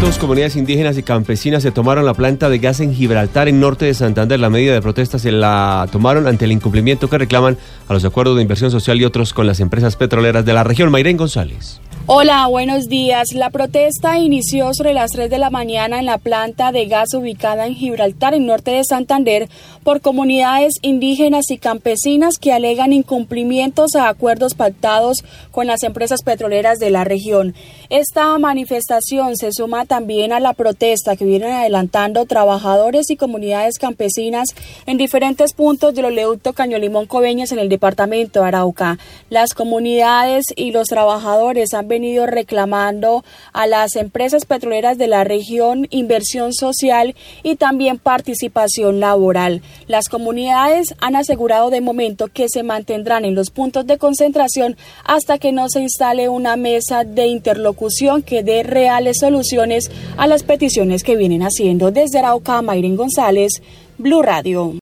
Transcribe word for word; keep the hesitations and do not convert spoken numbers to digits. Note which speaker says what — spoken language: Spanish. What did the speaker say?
Speaker 1: Dos comunidades indígenas y campesinas se tomaron la planta de gas en Gibraltar, en norte de Santander. La medida de protesta se la tomaron ante el incumplimiento que reclaman a los acuerdos de inversión social y otros con las empresas petroleras de la región. Mayren González.
Speaker 2: Hola, buenos días. La protesta inició sobre las tres de la mañana en la planta de gas ubicada en Gibraltar, en norte de Santander, por comunidades indígenas y campesinas que alegan incumplimientos a acuerdos pactados con las empresas petroleras de la región. Esta manifestación se suma también a la protesta que vienen adelantando trabajadores y comunidades campesinas en diferentes puntos del oleoducto Caño Limón-Coveñas en el departamento de Arauca. Las comunidades y los trabajadores han venido reclamando a las empresas petroleras de la región inversión social y también participación laboral. Las comunidades han asegurado de momento que se mantendrán en los puntos de concentración hasta que no se instale una mesa de interlocución que dé reales soluciones a las peticiones que vienen haciendo. Desde Arauca, Mayren González, Blue Radio.